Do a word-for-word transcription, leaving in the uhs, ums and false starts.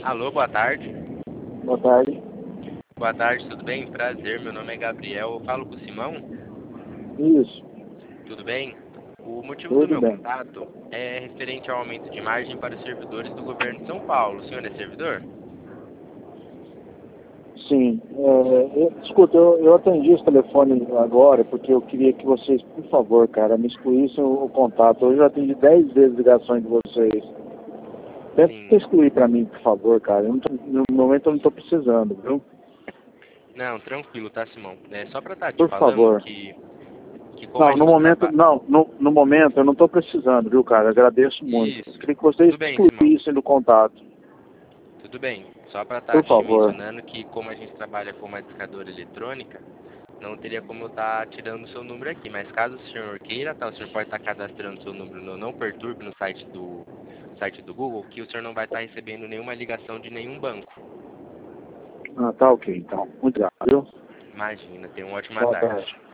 Alô, boa tarde. Boa tarde. Boa tarde, tudo bem? Prazer, meu nome é Gabriel. Eu falo com o Simão? Isso, Tudo bem? O motivo do tudo meu bem. contato é referente ao aumento de margem para os servidores do governo de São Paulo. O senhor é servidor? Sim. É, eu, escuta, eu, eu atendi esse telefone agora porque eu queria que vocês, por favor, cara, me excluíssem o, o contato. Eu já atendi dez vezes ligações de vocês. Tenta Sim. excluir pra mim, por favor, cara. Eu não tô- no momento eu não tô precisando, viu? Não, tranquilo, tá, Simão? É só para estar te Por falando favor. que, que como a Não, no gente momento, trabalha... não, no, no momento eu não tô precisando, viu, cara? Agradeço muito. Eu Isso. queria que vocês Tudo bem, Simão. excluíssem do contato. Tudo bem. Só para estar Por te favor. mencionando que como a gente trabalha com uma discadora eletrônica, não teria como eu estar tirando o seu número aqui, mas caso o senhor queira, tá, o senhor pode estar cadastrando o seu número no Não Perturbe no site do site do Google, que o senhor não vai estar recebendo nenhuma ligação de nenhum banco. Ah, tá ok, então. Muito obrigado, viu? Imagina, tenha uma ótima Boa tarde. tarde.